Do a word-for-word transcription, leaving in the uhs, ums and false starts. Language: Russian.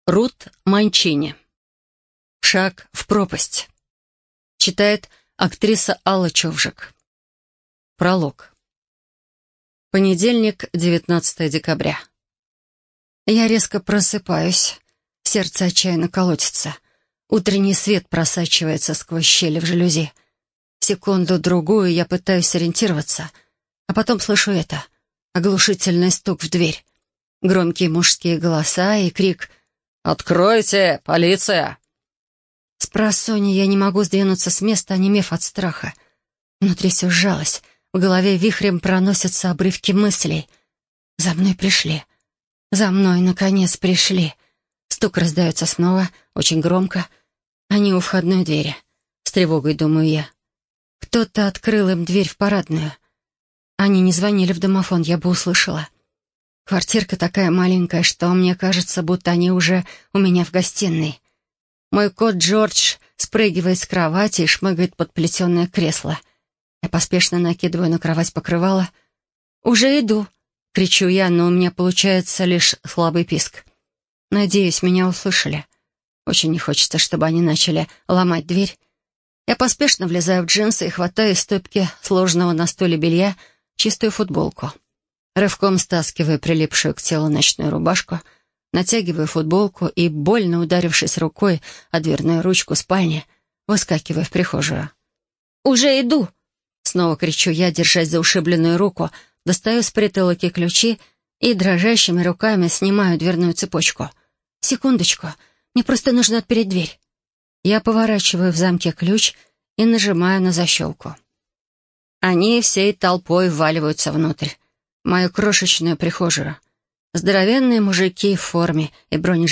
Рут Манчини. «Шаг в пропасть». Читает актриса Алла Човжик. Пролог. Понедельник, девятнадцатое декабря. Я резко просыпаюсь. Сердце отчаянно колотится. Утренний свет просачивается сквозь щели в жалюзи. Секунду-другую я пытаюсь ориентироваться, а потом слышу это. Оглушительный стук в дверь. Громкие мужские голоса и крик «Откройте! Полиция!». Спросонья я не могу сдвинуться с места, онемев от страха. Внутри все сжалось. В голове вихрем проносятся обрывки мыслей. За мной пришли. За мной, наконец, пришли. Стук раздается снова, очень громко. Они у входной двери. С тревогой думаю я. Кто-то открыл им дверь в парадную. Они не звонили в домофон, я бы услышала. Квартирка такая маленькая, что мне кажется, будто они уже у меня в гостиной. Мой кот Джордж спрыгивает с кровати и шмыгает под плетеное кресло. Я поспешно накидываю на кровать покрывало. «Уже иду!» — кричу я, но у меня получается лишь слабый писк. Надеюсь, меня услышали. Очень не хочется, чтобы они начали ломать дверь. Я поспешно влезаю в джинсы и хватаю из стопки сложенного на столе белья чистую футболку. Рывком стаскиваю прилипшую к телу ночную рубашку, натягиваю футболку и, больно ударившись рукой о дверную ручку спальни, выскакиваю в прихожую. «Уже иду!» — снова кричу я, держась за ушибленную руку, достаю с притолоки ключи и дрожащими руками снимаю дверную цепочку. «Секундочку, мне просто нужно отпереть дверь». Я поворачиваю в замке ключ и нажимаю на защелку. Они всей толпой вваливаются внутрь, в мою крошечную прихожую. Здоровенные мужики в форме и бронежилетах